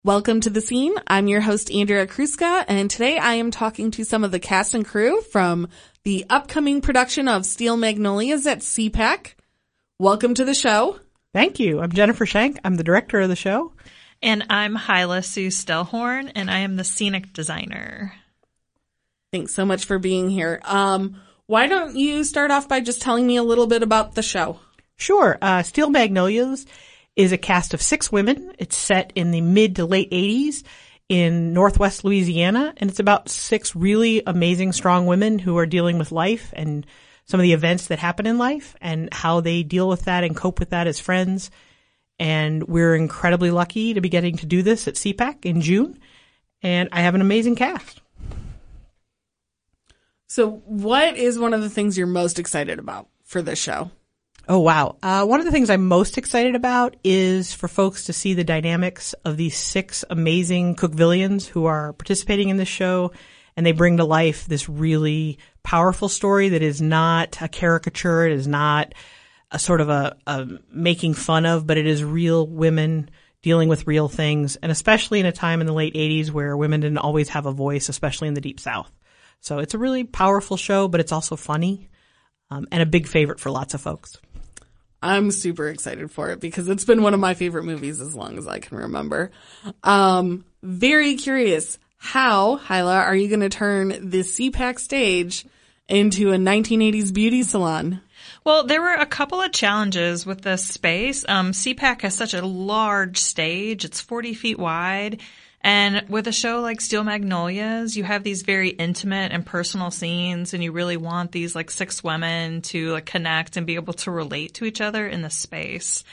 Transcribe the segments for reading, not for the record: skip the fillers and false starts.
Welcome to The Scene. I'm your host, Andrea Kruska, and today I am talking to some of the cast and crew from the upcoming production of Steel Magnolias at CPAC. Welcome to the show. Thank you. I'm Jennifer Shank. I'm the director of the show. And I'm Hyla Sue Stellhorn, and I am the scenic designer. Thanks so much for being here. Why don't you start off by just telling me a little bit about the show? Sure. Steel Magnolias is a cast of 6 women. It's set in the mid to late 80s in Northwest Louisiana, and it's about 6 really amazing, strong women who are dealing with life and some of the events that happen in life and how they deal with that and cope with that as friends. And we're incredibly lucky to be getting to do this at CPAC in June, and I have an amazing cast. So what is one of the things you're most excited about for this show? Oh, wow. One of the things I'm most excited about is for folks to see the dynamics of these 6 amazing Cookvillians who are participating in this show, and they bring to life this really powerful story that is not a caricature. It is not a sort of a making fun of, but it is real women dealing with real things, and especially in a time in the late 80s where women didn't always have a voice, especially in the Deep South. So it's a really powerful show, but it's also funny, and a big favorite for lots of folks. I'm super excited for it because it's been one of my favorite movies as long as I can remember. Very curious, how, Hyla, are you going to turn this CPAC stage into a 1980s beauty salon? Well, there were a couple of challenges with this space. CPAC has such a large stage. It's 40 feet wide. And with a show like Steel Magnolias, you have these very intimate and personal scenes, and you really want these 6 women to connect and be able to relate to each other in the space.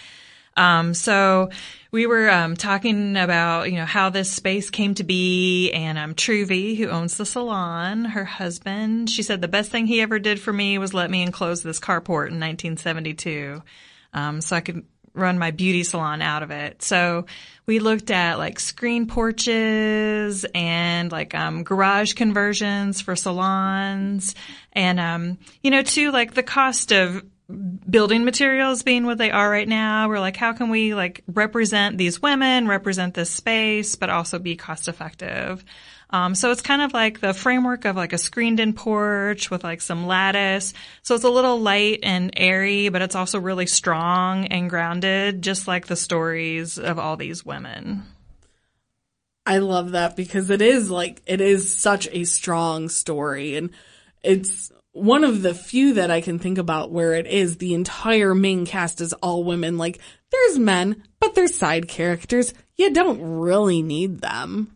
So we were talking about, how this space came to be, and Truvy, who owns the salon, her husband, she said the best thing he ever did for me was let me enclose this carport in 1972, so I could run my beauty salon out of it. So we looked at screen porches and garage conversions for salons, and too, the cost of building materials being what they are right now, we're how can we represent these women, represent this space, but also be cost effective? So it's kind of the framework of a screened-in porch with some lattice. So it's a little light and airy, but it's also really strong and grounded, just like the stories of all these women. I love that because it is such a strong story, and it's one of the few that I can think about where it is the entire main cast is all women. There's men, but there's side characters. You don't really need them.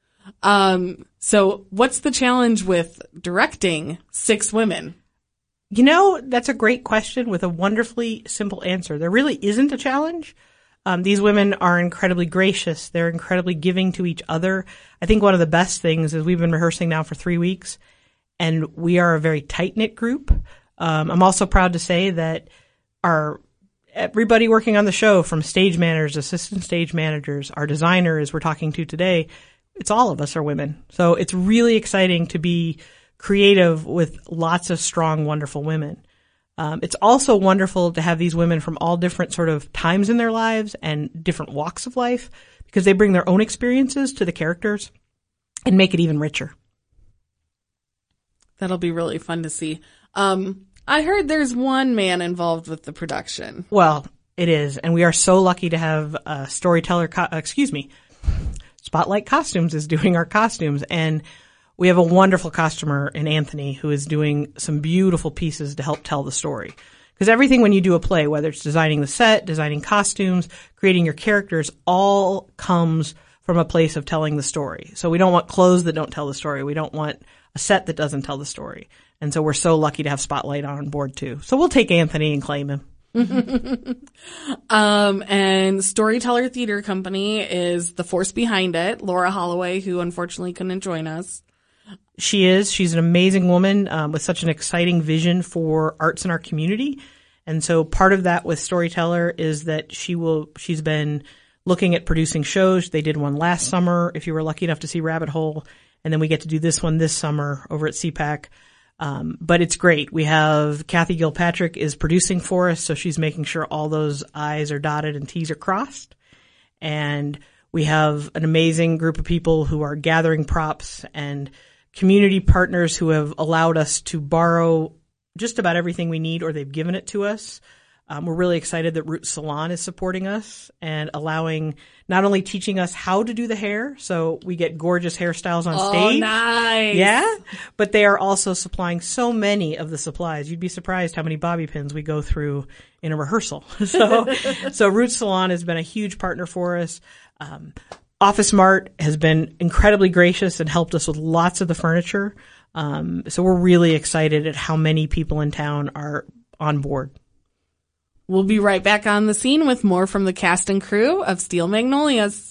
So what's the challenge with directing 6 women? That's a great question with a wonderfully simple answer. There really isn't a challenge. These women are incredibly gracious. They're incredibly giving to each other. I think one of the best things is we've been rehearsing now for 3 weeks, and we are a very tight-knit group. I'm also proud to say that everybody working on the show, from stage managers, assistant stage managers, our designers we're talking to today, it's all of us are women. So it's really exciting to be creative with lots of strong, wonderful women. It's also wonderful to have these women from all different sort of times in their lives and different walks of life, because they bring their own experiences to the characters and make it even richer. That'll be really fun to see. I heard there's one man involved with the production. Well, it is. And we are so lucky to have a storyteller, Spotlight Costumes is doing our costumes, and we have a wonderful costumer in Anthony who is doing some beautiful pieces to help tell the story. Because everything when you do a play, whether it's designing the set, designing costumes, creating your characters, all comes from a place of telling the story. So we don't want clothes that don't tell the story. We don't want a set that doesn't tell the story. And so we're so lucky to have Spotlight on board too. So we'll take Anthony and claim him. And Storyteller Theater Company is the force behind it. Laura Holloway, who unfortunately couldn't join us. She's an amazing woman, with such an exciting vision for arts in our community. And so part of that with Storyteller is that she's been looking at producing shows. They did one last summer, if you were lucky enough to see Rabbit Hole. And then we get to do this one this summer over at CPAC. But it's great. We have Kathy Gilpatrick is producing for us, so she's making sure all those I's are dotted and T's are crossed. And We have an amazing group of people who are gathering props and community partners who have allowed us to borrow just about everything we need, or they've given it to us. We're really excited that Roots Salon is supporting us and not only teaching us how to do the hair, so we get gorgeous hairstyles on stage. Oh, nice. Yeah. But they are also supplying so many of the supplies. You'd be surprised how many bobby pins we go through in a rehearsal. So Roots Salon has been a huge partner for us. Office Mart has been incredibly gracious and helped us with lots of the furniture. So we're really excited at how many people in town are on board. We'll be right back on the scene with more from the cast and crew of Steel Magnolias.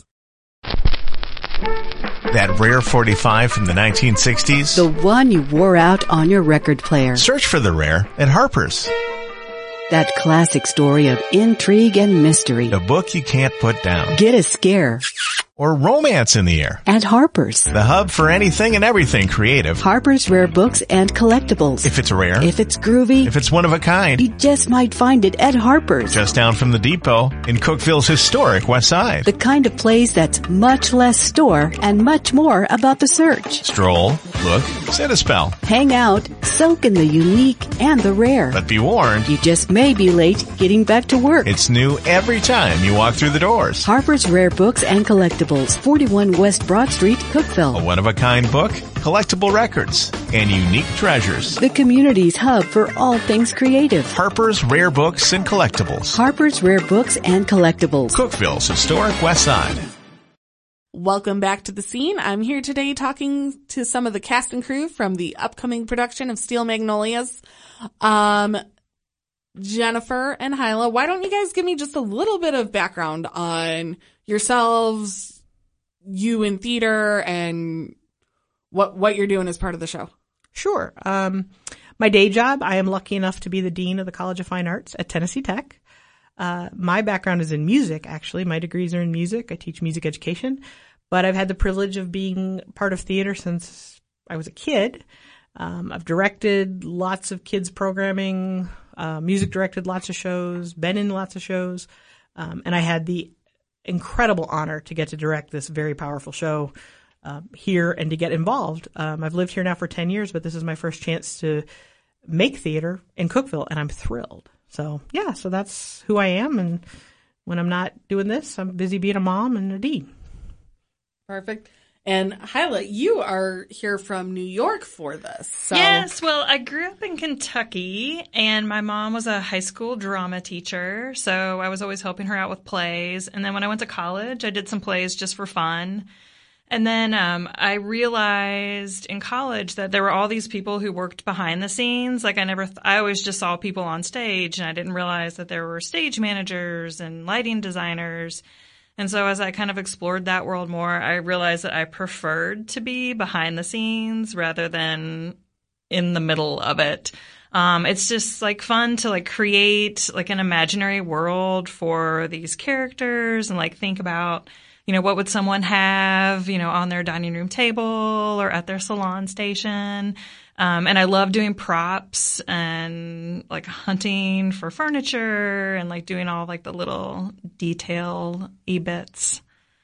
That rare 45 from the 1960s? The one you wore out on your record player. Search for the rare at Harper's. That classic story of intrigue and mystery. A book you can't put down. Get a scare. Or romance in the air. At Harper's. The hub for anything and everything creative. Harper's Rare Books and Collectibles. If it's rare. If it's groovy. If it's one of a kind. You just might find it at Harper's. Just down from the depot in Cookeville's historic West Side. The kind of place that's much less store and much more about the search. Stroll, look, set a spell. Hang out, soak in the unique and the rare. But be warned. You just may be late getting back to work. It's new every time you walk through the doors. Harper's Rare Books and Collectibles. 41 West Broad Street, Cookeville. A one-of-a-kind book, collectible records, and unique treasures. The community's hub for all things creative. Harper's Rare Books and Collectibles. Harper's Rare Books and Collectibles. Cookeville's historic West Side. Welcome back to the scene. I'm here today talking to some of the cast and crew from the upcoming production of Steel Magnolias. Jennifer and Hyla, why don't you guys give me just a little bit of background on yourselves, you in theater, and what you're doing as part of the show? Sure. My day job, I am lucky enough to be the Dean of the College of Fine Arts at Tennessee Tech. My background is in music, actually. My degrees are in music. I teach music education. But I've had the privilege of being part of theater since I was a kid. I've directed lots of kids programming, music directed lots of shows, been in lots of shows. And I had the incredible honor to get to direct this very powerful show here and to get involved. I've lived here now for 10 years, but this is my first chance to make theater in Cookeville, and I'm thrilled. So, yeah, so that's who I am. And when I'm not doing this, I'm busy being a mom and a dean. Perfect. And Hyla, you are here from New York for this. So. Yes, well, I grew up in Kentucky, and my mom was a high school drama teacher, so I was always helping her out with plays. And then when I went to college, I did some plays just for fun. And then I realized in college that there were all these people who worked behind the scenes. Like I always just saw people on stage, and I didn't realize that there were stage managers and lighting designers. And so as I kind of explored that world more, I realized that I preferred to be behind the scenes rather than in the middle of it. It's just like fun to like create like an imaginary world for these characters and like think about, you know, what would someone have, you know, on their dining room table or at their salon station. And I love doing props and like hunting for furniture and like doing all like the little detail bits.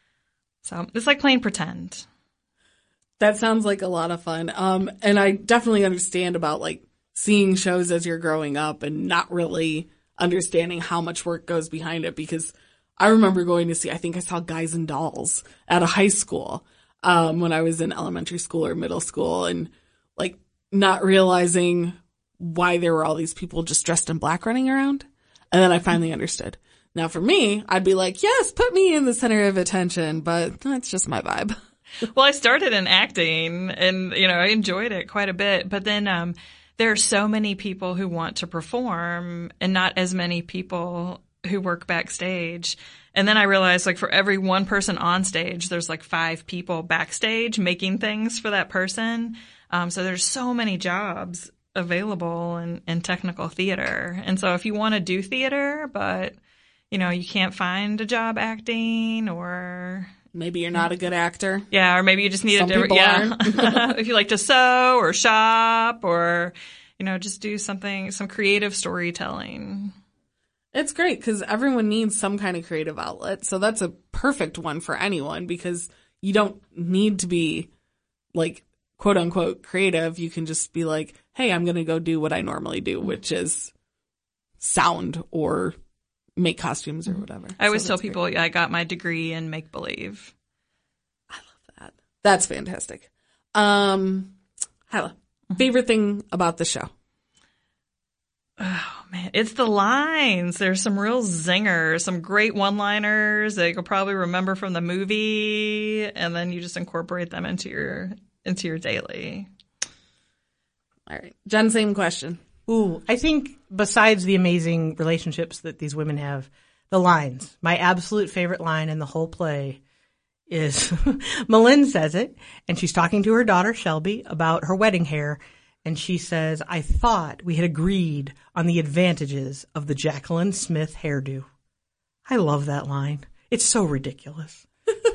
So it's like playing pretend. That sounds like a lot of fun. And I definitely understand about like seeing shows as you're growing up and not really understanding how much work goes behind it, because I remember going to see, I think I saw Guys and Dolls at a high school, when I was in elementary school or middle school, and like not realizing why there were all these people just dressed in black running around. And then I finally understood. Now for me, I'd be like, yes, put me in the center of attention, but that's just my vibe. Well, I started in acting and, you know, I enjoyed it quite a bit, but then, there are so many people who want to perform and not as many people who work backstage. And then I realized like for every one person on stage, there's like 5 people backstage making things for that person. So there's so many jobs available in technical theater. And so if you want to do theater, but you know, you can't find a job acting, or maybe you're not a good actor. Yeah. Or maybe you just need a different, if you like to sew or shop or, you know, just do some creative storytelling. It's great because everyone needs some kind of creative outlet. So that's a perfect one for anyone because you don't need to be like quote unquote creative. You can just be like, hey, I'm going to go do what I normally do, which is sound or make costumes or whatever. I always tell people, I got my degree in make believe. I love that. That's fantastic. Hyla, favorite thing about the show? Oh man, it's the lines. There's some real zingers, some great one-liners that you'll probably remember from the movie, and then you just incorporate them into your daily. All right, Jen, same question. Ooh, I think besides the amazing relationships that these women have, the lines. My absolute favorite line in the whole play is Malin says it, and she's talking to her daughter Shelby about her wedding hair. And she says, I thought we had agreed on the advantages of the Jacqueline Smith hairdo. I love that line. It's so ridiculous.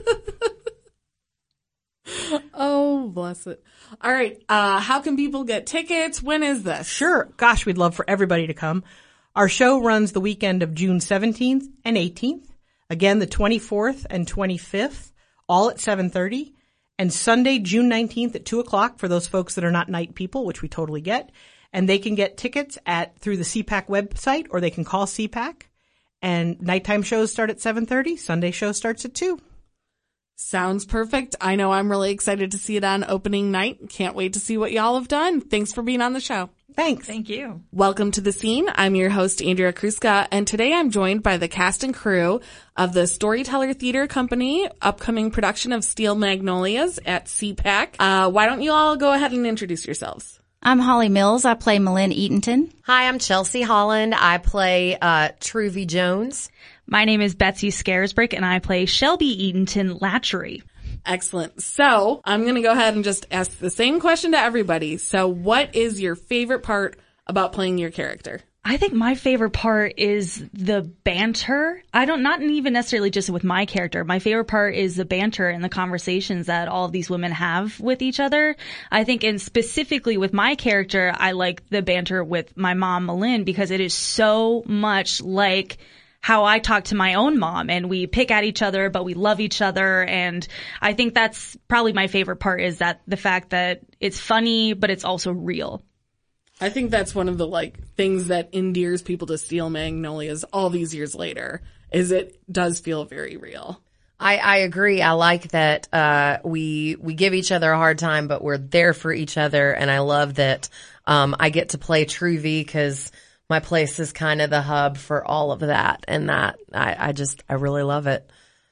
Oh, bless it. All right. How can people get tickets? When is this? Sure. Gosh, we'd love for everybody to come. Our show runs the weekend of June 17th and 18th. Again, the 24th and 25th, all at 7:30. And Sunday, June 19th at 2:00 for those folks that are not night people, which we totally get. And they can get tickets through the CPAC website, or they can call CPAC. And nighttime shows start at 7:30. Sunday show starts at 2:00. Sounds perfect. I know I'm really excited to see it on opening night. Can't wait to see what y'all have done. Thanks for being on the show. Thanks. Thank you. Welcome to The Scene. I'm your host, Andrea Kruska, and today I'm joined by the cast and crew of the Storyteller Theater Company upcoming production of Steel Magnolias at CPAC. Why don't you all go ahead and introduce yourselves? I'm Holly Mills. I play Malin Eatonton. Hi, I'm Chelsea Holland. I play Truvy Jones. My name is Betsy Scaresbrick, and I play Shelby Eatonton Latchery. Excellent. So I'm going to go ahead and just ask the same question to everybody. So what is your favorite part about playing your character? I think my favorite part is the banter. Not even necessarily just with my character. My favorite part is the banter and the conversations that all of these women have with each other. I think, and specifically with my character, I like the banter with my mom, Malin, because it is so much like how I talk to my own mom, and we pick at each other, but we love each other. And I think that's probably my favorite part, is that the fact that it's funny, but it's also real. I think that's one of the things that endears people to Steel Magnolias all these years later, is it does feel very real. I agree. I like that we give each other a hard time, but we're there for each other. And I love that I get to play Truvy because my place is kind of the hub for all of that. And that I really love it.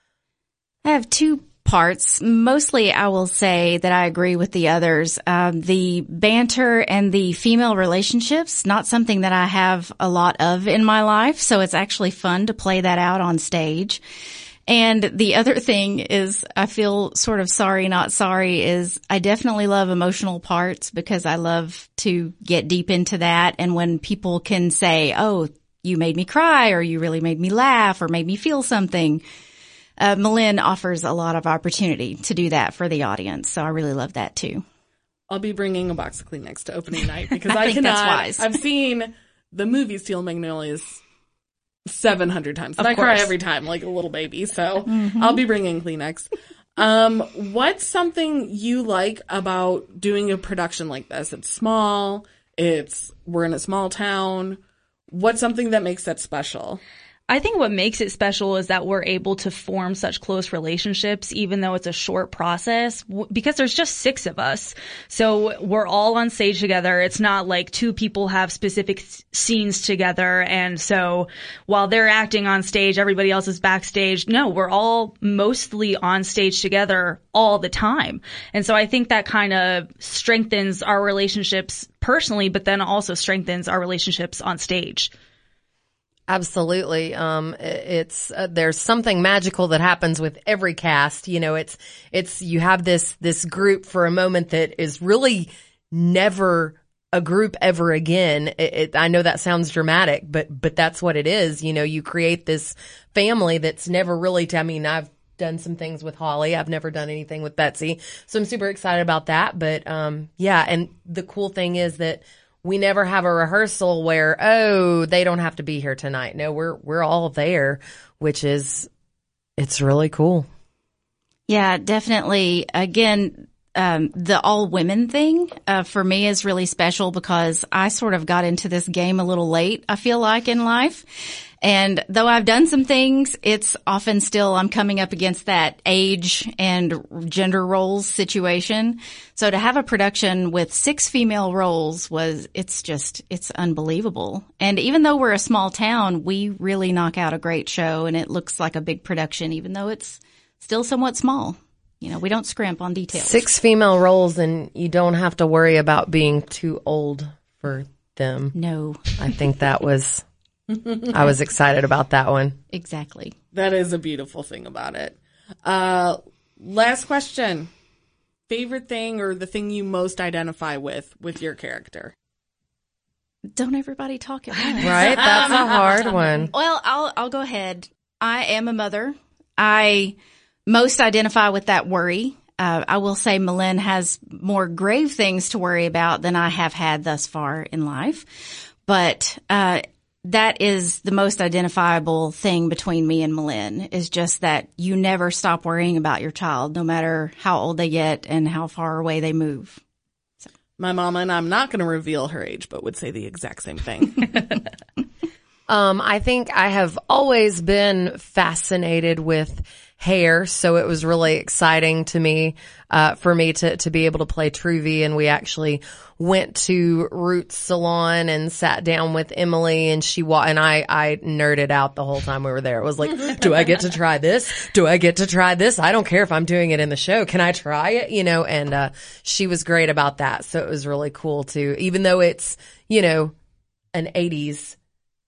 I have two parts. Mostly, I will say that I agree with the others. The banter and the female relationships, not something that I have a lot of in my life. So it's actually fun to play that out on stage. And the other thing is, I feel sort of sorry, not sorry, is I definitely love emotional parts because I love to get deep into that. And when people can say, oh, you made me cry, or you really made me laugh, or made me feel something, Malin offers a lot of opportunity to do that for the audience. So I really love that too. I'll be bringing a box of Kleenex to opening night because I think that's wise. I've seen the movie Steel Magnolias 700 times. And Of I cry course. every time like a little baby. So I'll be bringing Kleenex. What's something you like about doing a production like this? It's small. We're in a small town. What's something that makes that special? I think what makes it special is that we're able to form such close relationships, even though it's a short process, because there's just 6 of us. So we're all on stage together. It's not like 2 people have specific scenes together. And so while they're acting on stage, everybody else is backstage. No, we're all mostly on stage together all the time. And so I think that kind of strengthens our relationships personally, but then also strengthens our relationships on stage. Absolutely. It's there's something magical that happens with every cast. You know, it's you have this group for a moment that is really never a group ever again. I know that sounds dramatic, but that's what it is. You know, you create this family that's never really, I've done some things with Holly. I've never done anything with Betsy. So I'm super excited about that. But, yeah. And the cool thing is that we never have a rehearsal where, oh, they don't have to be here tonight. No, we're all there, which is, it's really cool. Yeah, definitely. Again, the all women thing, for me is really special because I sort of got into this game a little late, I feel like, in life. And though I've done some things, it's often still I'm coming up against that age and gender roles situation. So to have a production with 6 female roles it's unbelievable. And even though we're a small town, we really knock out a great show and it looks like a big production, even though it's still somewhat small. You know, we don't scrimp on details. 6 female roles and you don't have to worry about being too old for them. No. I think that was... I was excited about that one. Exactly. That is a beautiful thing about it. Last question. Favorite thing or the thing you most identify with your character? Don't everybody talk at once. Right? That's a hard one. Well, I'll go ahead. I am a mother. I most identify with that worry. I will say Malin has more grave things to worry about than I have had thus far in life. But, that is the most identifiable thing between me and Malin is just that you never stop worrying about your child, no matter how old they get and how far away they move. So. My mama, and I'm not going to reveal her age, but would say the exact same thing. I think I have always been fascinated with hair, so it was really exciting to me, for me to be able to play Truvy, and we actually went to Roots Salon and sat down with Emily, and I nerded out the whole time we were there. It was like, do I get to try this? Do I get to try this? I don't care if I'm doing it in the show. Can I try it? You know, and, she was great about that. So it was really cool to, even though it's, you know, an 80s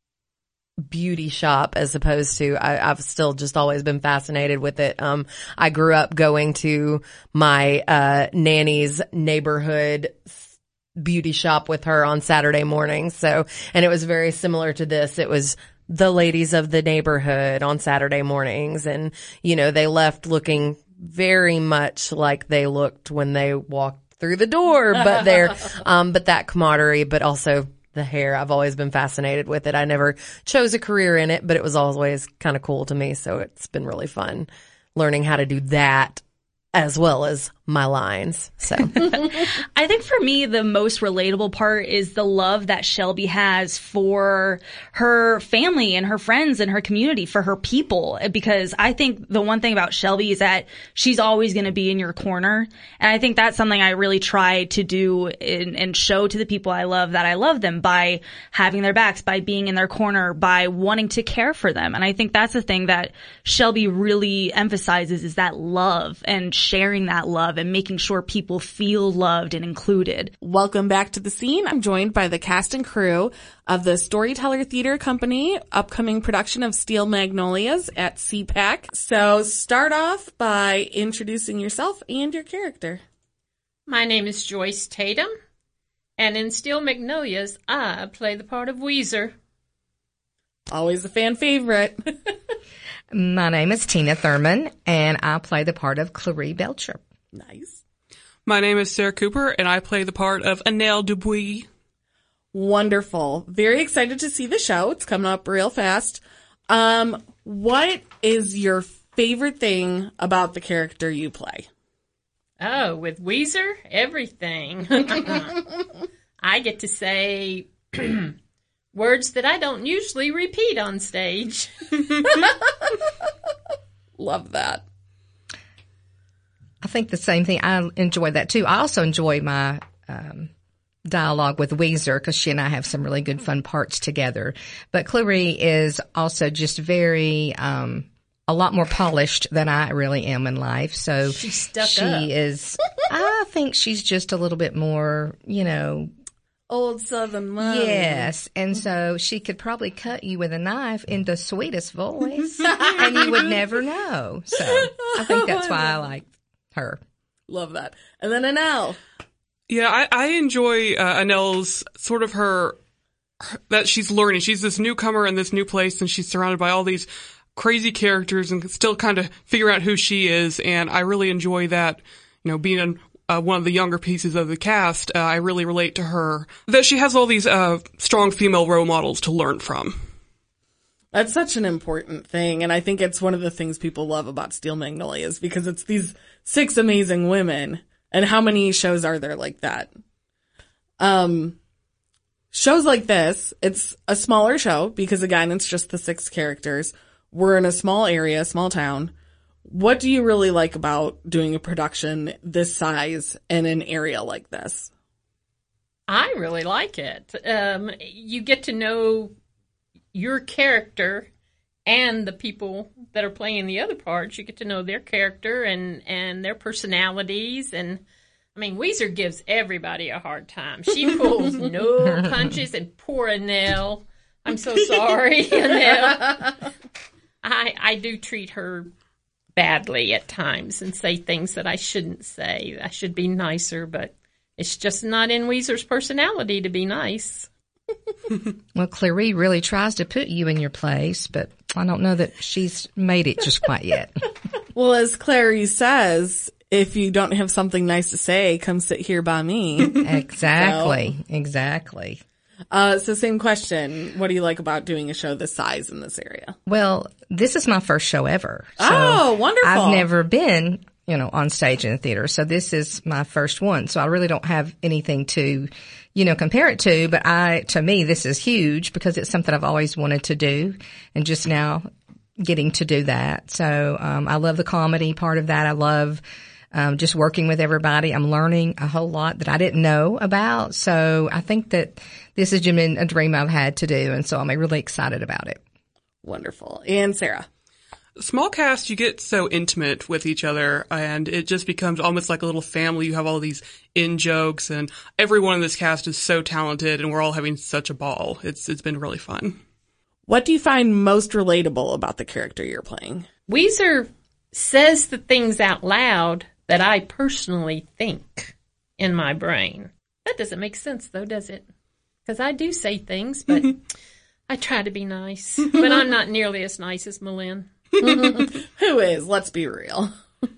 beauty shop as opposed to, I've still just always been fascinated with it. I grew up going to my, nanny's neighborhood beauty shop with her on Saturday mornings. So, and it was very similar to this. It was the ladies of the neighborhood on Saturday mornings. And, you know, they left looking very much like they looked when they walked through the door, but they're, but that camaraderie, but also the hair. I've always been fascinated with it. I never chose a career in it, but it was always kind of cool to me. So it's been really fun learning how to do that as well as my lines. So I think for me, the most relatable part is the love that Shelby has for her family and her friends and her community, for her people. Because I think the one thing about Shelby is that she's always going to be in your corner. And I think that's something I really try to do and show to the people I love that I love them by having their backs, by being in their corner, by wanting to care for them. And I think that's the thing that Shelby really emphasizes is that love and sharing that love and making sure people feel loved and included. Welcome back to the scene. I'm joined by the cast and crew of the Storyteller Theater Company upcoming production of Steel Magnolias at CPAC. So start off by introducing yourself and your character. My name is Joyce Tatum, and in Steel Magnolias, I play the part of Weezer. Always a fan favorite. My name is Tina Thurman, and I play the part of Clarie Belcher. Nice. My name is Sarah Cooper, and I play the part of Annelle Dubuis. Wonderful. Very excited to see the show. It's coming up real fast. What is your favorite thing about the character you play? Oh, with Weezer, everything. I get to say words that I don't usually repeat on stage. Love that. I think the same thing. I enjoy that too. I also enjoy my dialogue with Weezer because she and I have some really good fun parts together. But Clarie is also just very a lot more polished than I really am in life. So she's stuck she up. is. I think she's just a little bit more, you know. Old Southern love. Yes. And so she could probably cut you with a knife in the sweetest voice and you would never know. So I think that's why I like her. Love that. And then Annelle. Yeah, I enjoy Annelle's sort of her that she's learning. She's this newcomer in this new place and she's surrounded by all these crazy characters and still kind of figure out who she is. And I really enjoy that, you know, being one of the younger pieces of the cast, I really relate to her, that she has all these strong female role models to learn from. That's such an important thing, and I think it's one of the things people love about Steel Magnolias, because it's these 6 amazing women, and how many shows are there like that? Shows like this, it's a smaller show, because again, it's just the 6 characters. We're in a small area, small town. What do you really like about doing a production this size in an area like this? I really like it. You get to know your character and the people that are playing the other parts. You get to know their character and their personalities. And I mean, Weezer gives everybody a hard time. She pulls no punches, and poor Annelle. I'm so sorry, Annelle. I do treat her badly at times and say things that I shouldn't say. I should be nicer, but it's just not in Weezer's personality to be nice. Well, Clary really tries to put you in your place, but I don't know that she's made it just quite yet. Well, as Clary says, if you don't have something nice to say, come sit here by me. Exactly. Exactly. So same question. What do you like about doing a show this size in this area? Well, this is my first show ever. So oh, wonderful. I've never been, on stage in a theater. So this is my first one. So I really don't have anything to, compare it to. But to me, this is huge because it's something I've always wanted to do, and just now getting to do that. So, I love the comedy part of that. I love, just working with everybody. I'm learning a whole lot that I didn't know about. So I think that this has been a dream I've had to do. And so I'm really excited about it. Wonderful. And Sarah? Small cast, you get so intimate with each other, and it just becomes almost like a little family. You have all these in-jokes, and everyone in this cast is so talented, and we're all having such a ball. It's been really fun. What do you find most relatable about the character you're playing? Weezer says the things out loud that I personally think in my brain. That doesn't make sense, though, does it? Because I do say things, but I try to be nice. But I'm not nearly as nice as Malin. Who is? Let's be real.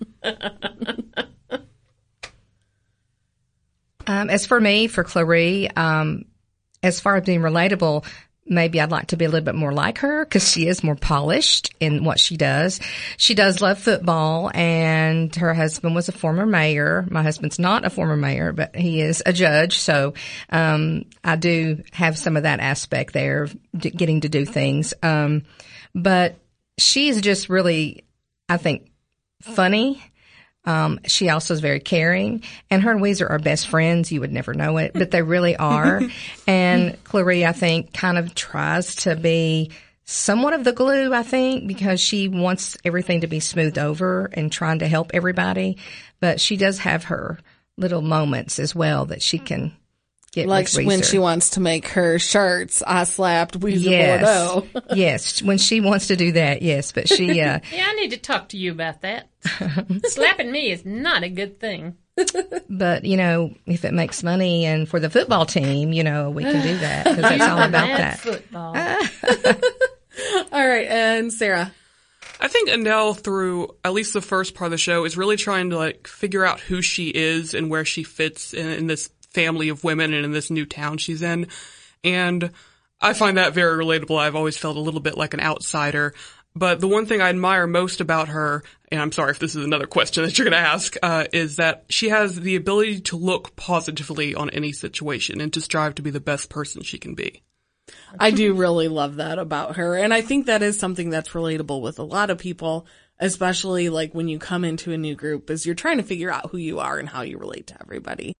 As for me, for Clary, as far as being relatable, maybe I'd like to be a little bit more like her because she is more polished in what she does. She does love football, and her husband was a former mayor. My husband's not a former mayor, but he is a judge. So, I do have some of that aspect there, getting to do things. But she's just really, I think, funny. She also is very caring, and her and Weezer are best friends. You would never know it, but they really are. And Clary, I think, kind of tries to be somewhat of the glue, I think, because she wants everything to be smoothed over and trying to help everybody. But she does have her little moments as well that she can get like with Weezer. When she wants to make her shirts, I slapped Weezer Bordeaux. Yes, when she wants to do that, yes. But she... yeah, I need to talk to you about that. Slapping me is not a good thing. But, if it makes money and for the football team, we can do that because that's all about that. Football. All right, and Sarah? I think Annelle, through at least the first part of the show, is really trying to figure out who she is and where she fits in this family of women and in this new town she's in. And I find that very relatable. I've always felt a little bit like an outsider. But the one thing I admire most about her, and I'm sorry if this is another question that you're going to ask, is that she has the ability to look positively on any situation and to strive to be the best person she can be. I do really love that about her. And I think that is something that's relatable with a lot of people, especially when you come into a new group, is you're trying to figure out who you are and how you relate to everybody.